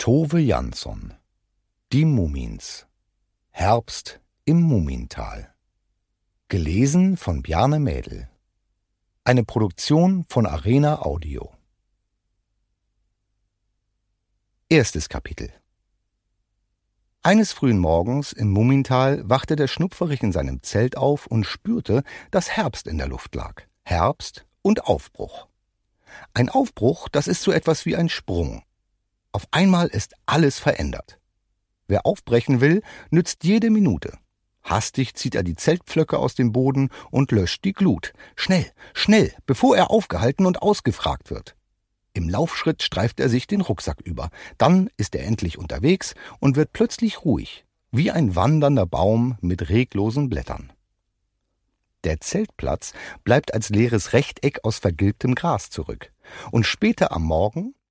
Tove Jansson. Die Mumins. Herbst im Mumintal. Gelesen von Bjarne Mädel. Eine Produktion von Arena Audio. Erstes Kapitel. Eines frühen Morgens im Mumintal wachte der Schnupferich in seinem Zelt auf und spürte, dass Herbst in der Luft lag. Herbst und Aufbruch. Ein Aufbruch, das ist so etwas wie ein Sprung. Auf einmal ist alles verändert. Wer aufbrechen will, nützt jede Minute. Hastig zieht er die Zeltpflöcke aus dem Boden und löscht die Glut. Schnell, schnell, bevor er aufgehalten und ausgefragt wird. Im Laufschritt streift er sich den Rucksack über. Dann ist er endlich unterwegs und wird plötzlich ruhig, wie ein wandernder Baum mit reglosen Blättern. Der Zeltplatz bleibt als leeres Rechteck aus vergilbtem Gras zurück. Und später am Morgen,